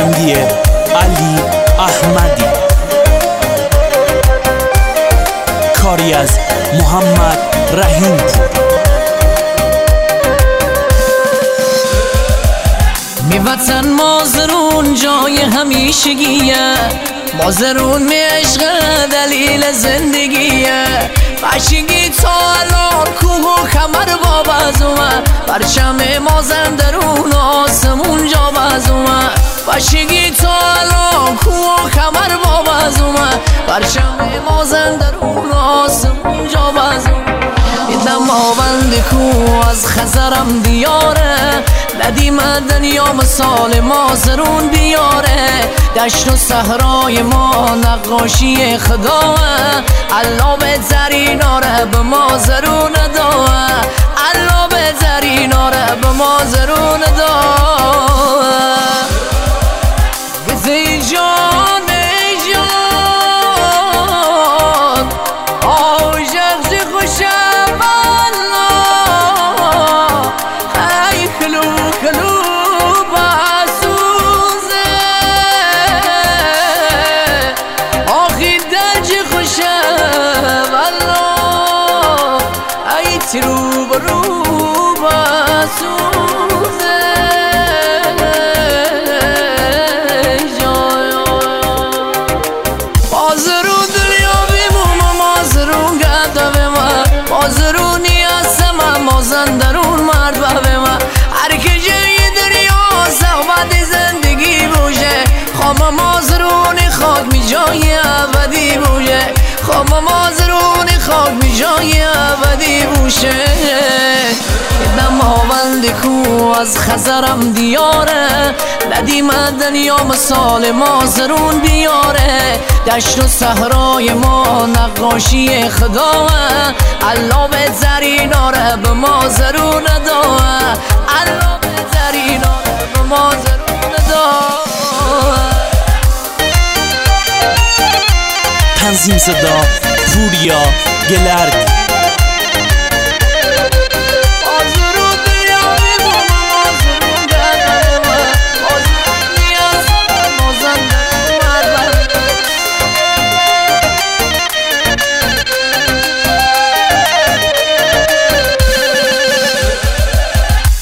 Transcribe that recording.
بندی علی احمدی، کاری از محمد رحیم پور. می وطن مازرون جای همیشگیه، مازرون می عشق دلیل زندگیه. بچگی تا الان کوه و کمر باب از اومد، پرچم مازندرون آسمون جا باز اومد. بچگی تا الان کوه و کمر باب از اومد، پرچم مازندرون آسمون جا باز اومد. دیدم آوند کوه از خزرم دیاره، ندیم دنیا مثال مازرون بیاره. دشت و صحرای ما نقاشی خداه، الله بهترین آره به مازرون داه، الله بهترین آره به مازرون داه. گزی جان ای جان آجغزی خوشم والله، ای کلو کلو باسوزه آخی درج خوشم والله، ای ترو برو باسوزه. مازرون دنیا بیموم مازرون گرده به من، مازرونی هستم مازندرون مرد به من. هر که جای دریا صحبت زندگی بوشه، خوام مازرونی خاک می جای ابدی بوشه، خوام مازرونی خاک می جای ابدی بوشه. دم آوند کو از خزرم دیاره، ندیم دنیا مثال مازرون بیاره. دشت و صحرای ما نقاشی خداه، الله بهترین آره به مازرون داه، الله بهترین آره به مازرون داه. تنظیم صدا پوریا گلرد.